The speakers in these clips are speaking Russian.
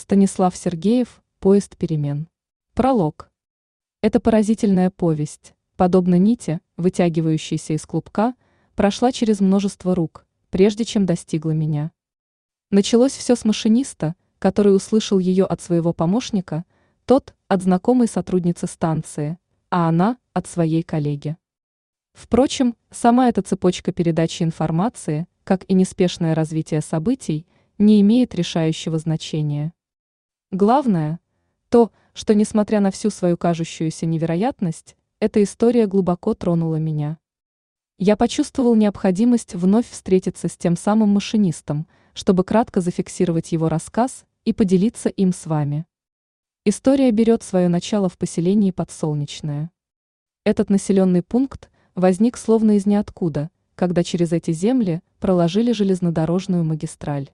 Станислав Сергеев, «Поезд перемен». Пролог. Эта поразительная повесть, подобно нити, вытягивающейся из клубка, прошла через множество рук, прежде чем достигла меня. Началось все с машиниста, который услышал ее от своего помощника, тот – от знакомой сотрудницы станции, а она – от своей коллеги. Впрочем, сама эта цепочка передачи информации, как и неспешное развитие событий, не имеет решающего значения. Главное – то, что, несмотря на всю свою кажущуюся невероятность, эта история глубоко тронула меня. Я почувствовал необходимость вновь встретиться с тем самым машинистом, чтобы кратко зафиксировать его рассказ и поделиться им с вами. История берет свое начало в поселении Подсолнечное. Этот населенный пункт возник словно из ниоткуда, когда через эти земли проложили железнодорожную магистраль.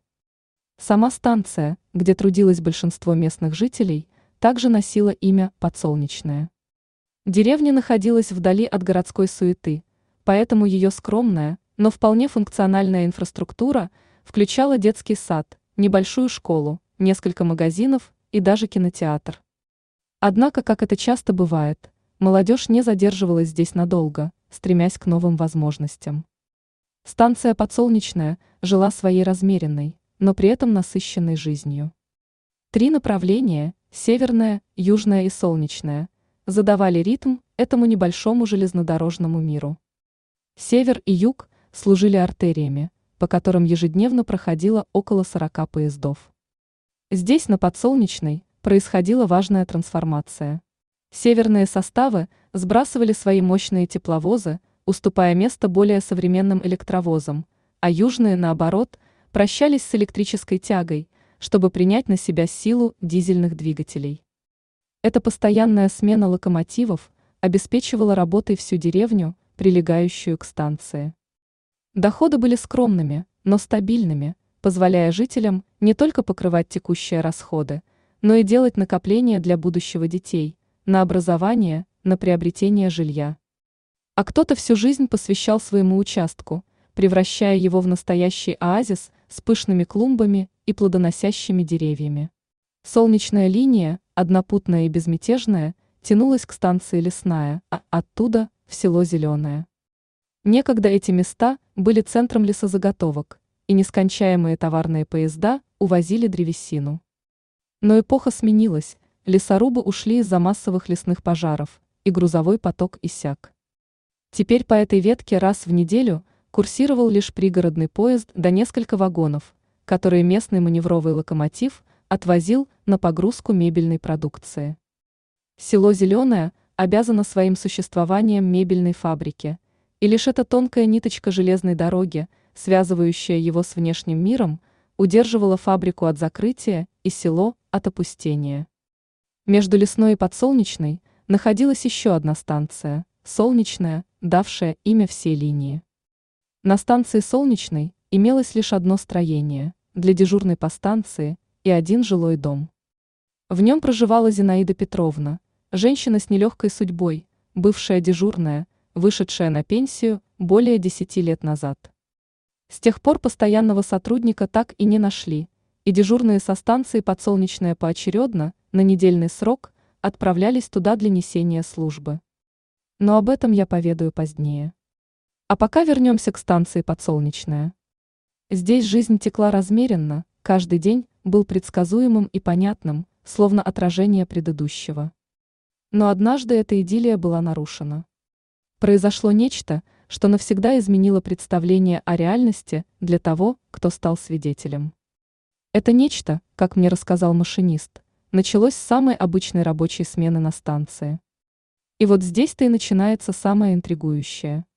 Сама станция, где трудилось большинство местных жителей, также носила имя Подсолнечное. Деревня находилась вдали от городской суеты, поэтому ее скромная, но вполне функциональная инфраструктура включала детский сад, небольшую школу, несколько магазинов и даже кинотеатр. Однако, как это часто бывает, молодежь не задерживалась здесь надолго, стремясь к новым возможностям. Станция Подсолнечная жила своей размеренной, но при этом насыщенной жизнью. 3 направления – северное, южное и солнечное – задавали ритм этому небольшому железнодорожному миру. Север и юг служили артериями, по которым ежедневно проходило около 40 поездов. Здесь, на Подсолнечной, происходила важная трансформация. Северные составы сбрасывали свои мощные тепловозы, уступая место более современным электровозам, а южные, наоборот, прощались с электрической тягой, чтобы принять на себя силу дизельных двигателей. Эта постоянная смена локомотивов обеспечивала работой всю деревню, прилегающую к станции. Доходы были скромными, но стабильными, позволяя жителям не только покрывать текущие расходы, но и делать накопления для будущего детей, на образование, на приобретение жилья. А кто-то всю жизнь посвящал своему участку, превращая его в настоящий оазис с пышными клумбами и плодоносящими деревьями. Солнечная линия, однопутная и безмятежная, тянулась к станции Лесная, а оттуда – в село Зеленое. Некогда эти места были центром лесозаготовок, и нескончаемые товарные поезда увозили древесину. Но эпоха сменилась, лесорубы ушли из-за массовых лесных пожаров, и грузовой поток иссяк. Теперь по этой ветке раз в неделю курсировал лишь пригородный поезд до несколько вагонов, которые местный маневровый локомотив отвозил на погрузку мебельной продукции. Село Зеленое обязано своим существованием мебельной фабрике, и лишь эта тонкая ниточка железной дороги, связывающая его с внешним миром, удерживала фабрику от закрытия и село от опустения. Между Лесной и Подсолнечной находилась еще одна станция – Солнечная, давшая имя всей линии. На станции Солнечной имелось лишь одно строение для дежурной по станции и один жилой дом. В нем проживала Зинаида Петровна, женщина с нелегкой судьбой, бывшая дежурная, вышедшая на пенсию более 10 лет назад. С тех пор постоянного сотрудника так и не нашли, и дежурные со станции Подсолнечная поочередно, на недельный срок, отправлялись туда для несения службы. Но об этом я поведаю позднее. А пока вернемся к станции Подсолнечная. Здесь жизнь текла размеренно, каждый день был предсказуемым и понятным, словно отражение предыдущего. Но однажды эта идиллия была нарушена. Произошло нечто, что навсегда изменило представление о реальности для того, кто стал свидетелем. Это нечто, как мне рассказал машинист, началось с самой обычной рабочей смены на станции. И вот здесь-то и начинается самое интригующее.